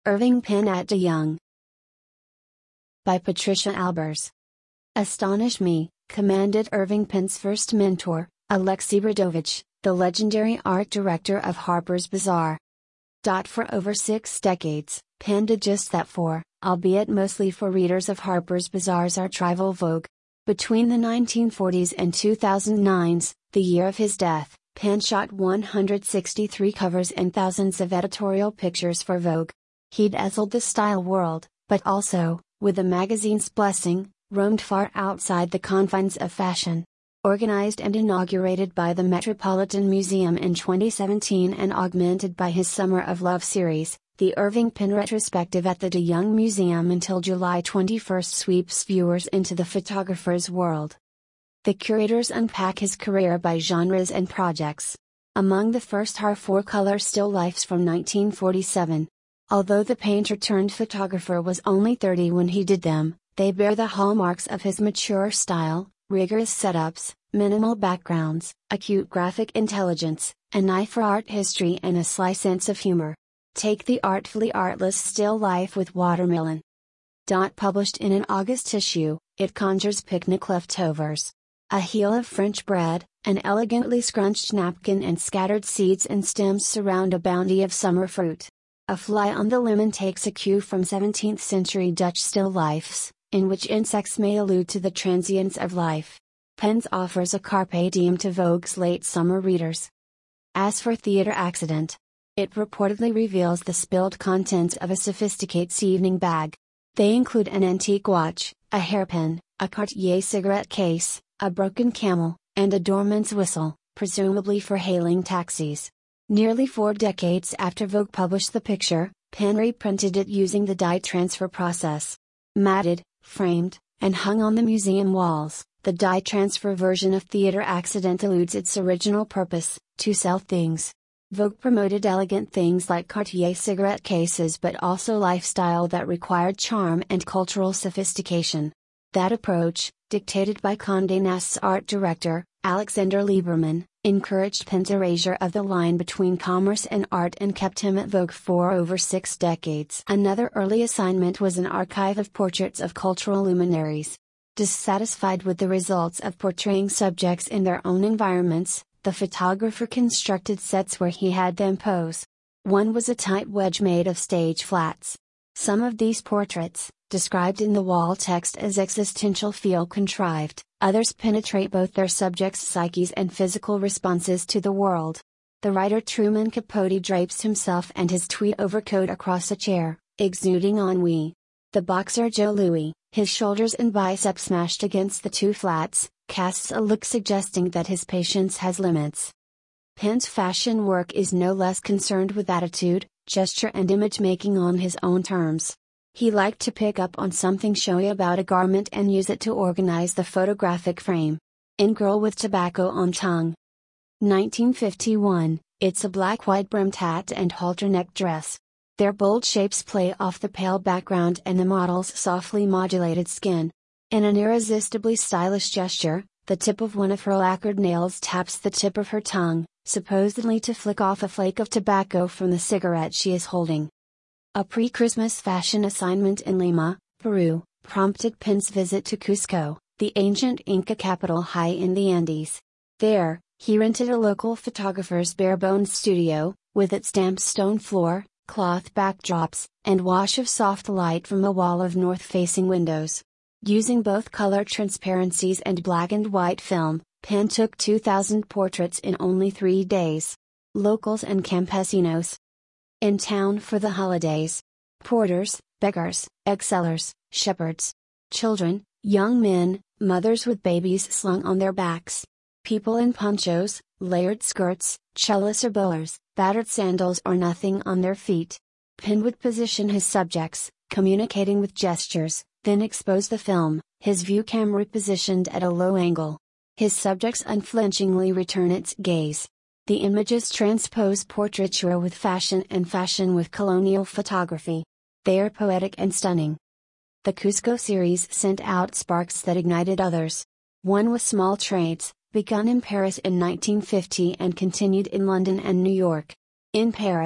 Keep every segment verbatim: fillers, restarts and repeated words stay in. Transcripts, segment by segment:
Irving Penn at De Young. By Patricia Albers. Astonish me, commanded Irving Penn's first mentor, Alexei Brodovich, the legendary art director of Harper's Bazaar. For over six decades, Penn did just that for, albeit mostly for readers of Harper's Bazaar's archival Vogue. Between the nineteen forties and two thousand nines, the year of his death, Penn shot one hundred sixty-three covers and thousands of editorial pictures for Vogue. He'd dazzled the style world, but also, with the magazine's blessing, roamed far outside the confines of fashion. Organized and inaugurated by the Metropolitan Museum in twenty seventeen and augmented by his Summer of Love series, the Irving Penn Retrospective at the De Young Museum until July twenty-first sweeps viewers into the photographer's world. The curators unpack his career by genres and projects. Among the first are four color still lifes from nineteen forty-seven. Although the painter-turned-photographer was only thirty when he did them, they bear the hallmarks of his mature style, rigorous setups, minimal backgrounds, acute graphic intelligence, an eye for art history and a sly sense of humor. Take the artfully artless still life with Watermelon. Published in an August issue, it conjures picnic leftovers. A heel of French bread, an elegantly scrunched napkin and scattered seeds and stems surround a bounty of summer fruit. A fly on the lemon takes a cue from seventeenth century Dutch still lifes, in which insects may allude to the transience of life. Penn offers a carpe diem to Vogue's late summer readers. As for Theater Accident, it reportedly reveals the spilled contents of a sophisticate's evening bag. They include an antique watch, a hairpin, a Cartier cigarette case, a broken camel, and a doorman's whistle, presumably for hailing taxis. Nearly four decades after Vogue published the picture, Penn reprinted it using the dye transfer process. Matted, framed, and hung on the museum walls, the dye transfer version of Theater Accident eludes its original purpose, to sell things. Vogue promoted elegant things like Cartier cigarette cases but also lifestyle that required charm and cultural sophistication. That approach, dictated by Condé Nast's art director, Alexander Lieberman, encouraged Penn's erasure of the line between commerce and art and kept him at Vogue for over six decades. Another early assignment was an archive of portraits of cultural luminaries. Dissatisfied with the results of portraying subjects in their own environments, the photographer constructed sets where he had them pose. One was a tight wedge made of stage flats. Some of these portraits, described in the wall text as existential, feel contrived, others penetrate both their subjects' psyches and physical responses to the world. The writer Truman Capote drapes himself and his tweed overcoat across a chair, exuding ennui. The boxer Joe Louis, his shoulders and biceps smashed against the two flats, casts a look suggesting that his patience has limits. Penn's fashion work is no less concerned with attitude, gesture and image making on his own terms. He liked to pick up on something showy about a garment and use it to organize the photographic frame. In Girl with Tobacco on Tongue. nineteen fifty-one, it's a black wide brimmed hat and halter neck dress. Their bold shapes play off the pale background and the model's softly modulated skin. In an irresistibly stylish gesture, the tip of one of her lacquered nails taps the tip of her tongue, supposedly to flick off a flake of tobacco from the cigarette she is holding. A pre-Christmas fashion assignment in Lima, Peru, prompted Penn's visit to Cusco, the ancient Inca capital high in the Andes. There, he rented a local photographer's bare-bones studio, with its damp stone floor, cloth backdrops, and wash of soft light from a wall of north-facing windows. Using both color transparencies and black and white film, Penn took two thousand portraits in only three days. Locals and campesinos. In town for the holidays. Porters, beggars, egg-sellers, shepherds. Children, young men, mothers with babies slung on their backs. People in ponchos, layered skirts, cellos or bowlers, battered sandals or nothing on their feet. Penn would position his subjects, communicating with gestures, then expose the film, his view camera positioned at a low angle. His subjects unflinchingly return its gaze. The images transpose portraiture with fashion and fashion with colonial photography. They are poetic and stunning. The Cusco series sent out sparks that ignited others. One was Small Trades, begun in Paris in nineteen fifty and continued in London and New York. In Paris,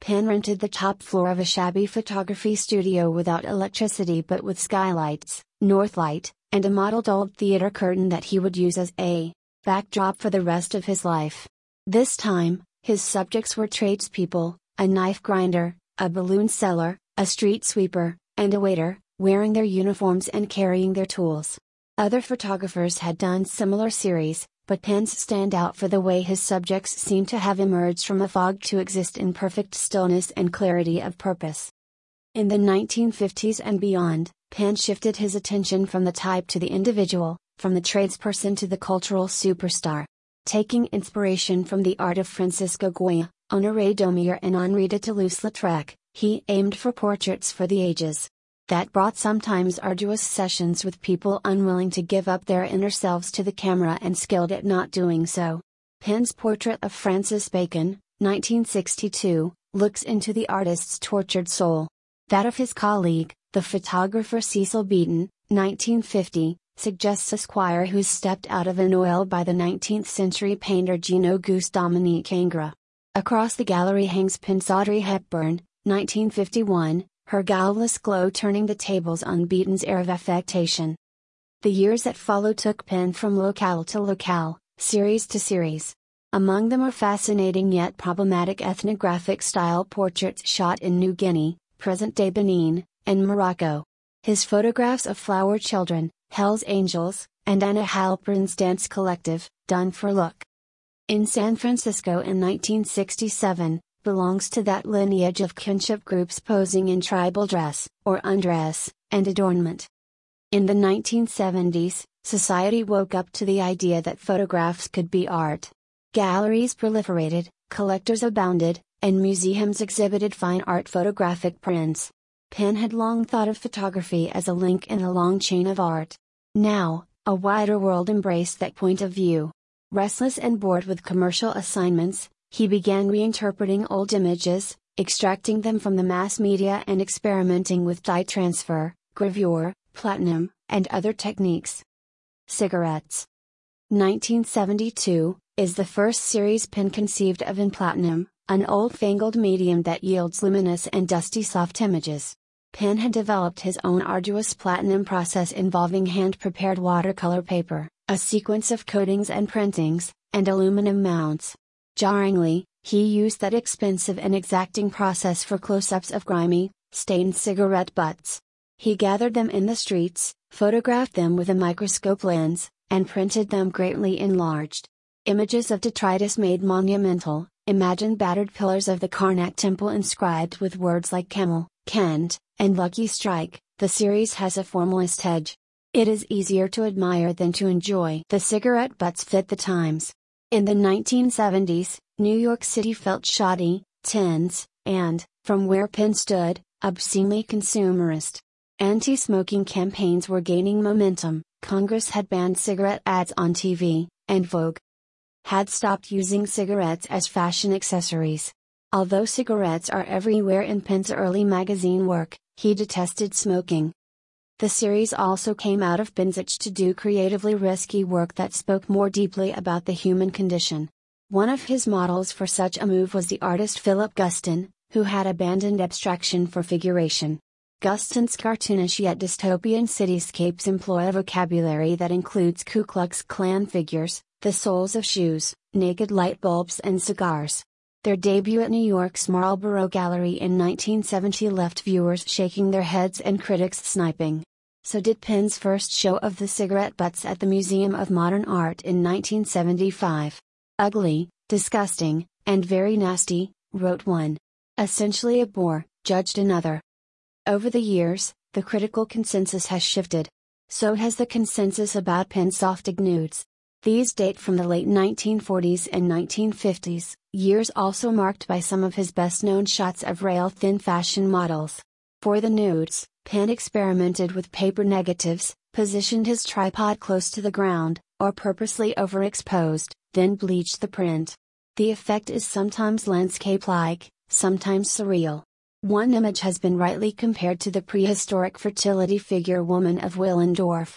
Penn rented the top floor of a shabby photography studio without electricity but with skylights, northlight, and a modeled old theater curtain that he would use as a backdrop for the rest of his life. This time, his subjects were tradespeople, a knife grinder, a balloon seller, a street sweeper, and a waiter, wearing their uniforms and carrying their tools. Other photographers had done similar series, but Penn's stand out for the way his subjects seemed to have emerged from a fog to exist in perfect stillness and clarity of purpose. In the nineteen fifties and beyond, Penn shifted his attention from the type to the individual, from the tradesperson to the cultural superstar. Taking inspiration from the art of Francisco Goya, Honoré Daumier and Henri de Toulouse-Lautrec, he aimed for portraits for the ages. That brought sometimes arduous sessions with people unwilling to give up their inner selves to the camera and skilled at not doing so. Penn's portrait of Francis Bacon, nineteen sixty-two, looks into the artist's tortured soul. That of his colleague, the photographer Cecil Beaton, nineteen fifty, suggests a squire who's stepped out of an oil by the nineteenth century painter Jean-Auguste Dominique Ingres. Across the gallery hangs Penn's Audrey Hepburn, nineteen fifty-one, her guileless glow turning the tables on Beaton's air of affectation. The years that followed took Penn from locale to locale, series to series. Among them are fascinating yet problematic ethnographic style portraits shot in New Guinea, present-day Benin, and Morocco. His photographs of flower children, Hell's Angels, and Anna Halpern's dance collective, done for look in San Francisco in nineteen sixty-seven, belongs to that lineage of kinship groups posing in tribal dress, or undress, and adornment. In the nineteen seventies, society woke up to the idea that photographs could be art. Galleries proliferated, collectors abounded, and museums exhibited fine art photographic prints. Penn had long thought of photography as a link in a long chain of art. Now, a wider world embraced that point of view. Restless and bored with commercial assignments, he began reinterpreting old images, extracting them from the mass media and experimenting with dye transfer, gravure, platinum, and other techniques. Cigarettes. nineteen seventy-two, is the first series Penn conceived of in platinum, an old-fangled medium that yields luminous and dusty soft images. Penn had developed his own arduous platinum process involving hand-prepared watercolor paper, a sequence of coatings and printings, and aluminum mounts. Jarringly, he used that expensive and exacting process for close-ups of grimy, stained cigarette butts. He gathered them in the streets, photographed them with a microscope lens, and printed them greatly enlarged. Images of detritus made monumental, imagine battered pillars of the Karnak temple inscribed with words like camel, Kent, and Lucky Strike. The series has a formalist edge. It is easier to admire than to enjoy. The cigarette butts fit the times. In the nineteen seventies, New York City felt shoddy, tense, and, from where Penn stood, obscenely consumerist. Anti-smoking campaigns were gaining momentum, Congress had banned cigarette ads on T V, and Vogue had stopped using cigarettes as fashion accessories. Although cigarettes are everywhere in Penn's early magazine work, he detested smoking. The series also came out of Penn's itch to do creatively risky work that spoke more deeply about the human condition. One of his models for such a move was the artist Philip Guston, who had abandoned abstraction for figuration. Guston's cartoonish yet dystopian cityscapes employ a vocabulary that includes Ku Klux Klan figures, the soles of shoes, naked light bulbs and cigars. Their debut at New York's Marlborough Gallery in nineteen seventy left viewers shaking their heads and critics sniping. So did Penn's first show of the cigarette butts at the Museum of Modern Art in nineteen seventy-five. Ugly, disgusting, and very nasty, wrote one. Essentially a bore, judged another. Over the years, the critical consensus has shifted. So has the consensus about Penn's soft nudes. These date from the late nineteen forties and nineteen fifties, years also marked by some of his best-known shots of rail-thin fashion models. For the nudes, Penn experimented with paper negatives, positioned his tripod close to the ground, or purposely overexposed, then bleached the print. The effect is sometimes landscape-like, sometimes surreal. One image has been rightly compared to the prehistoric fertility figure woman of Willendorf,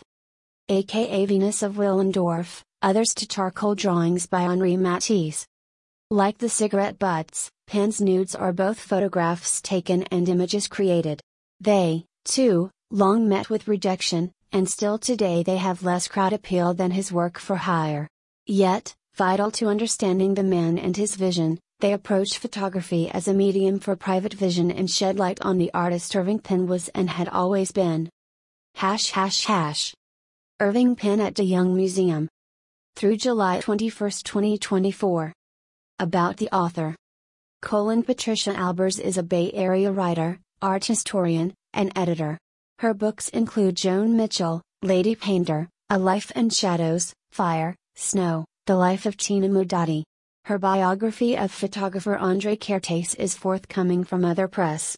aka Venus of Willendorf, others to charcoal drawings by Henri Matisse. Like the cigarette butts, Pen's nudes are both photographs taken and images created. They, too, long met with rejection, and still today they have less crowd appeal than his work for hire. Yet, vital to understanding the man and his vision, they approach photography as a medium for private vision and shed light on the artist Irving Penn was and had always been. Hash hash hash. Irving Penn at DeYoung Museum. Through July twenty-first, twenty twenty-four. About the author. Colon Patricia Albers is a Bay Area writer, art historian, and editor. Her books include Joan Mitchell, Lady Painter, A Life in Shadows, Fire, Snow, The Life of Tina Modotti. Her biography of photographer André Kertész is forthcoming from Other Press.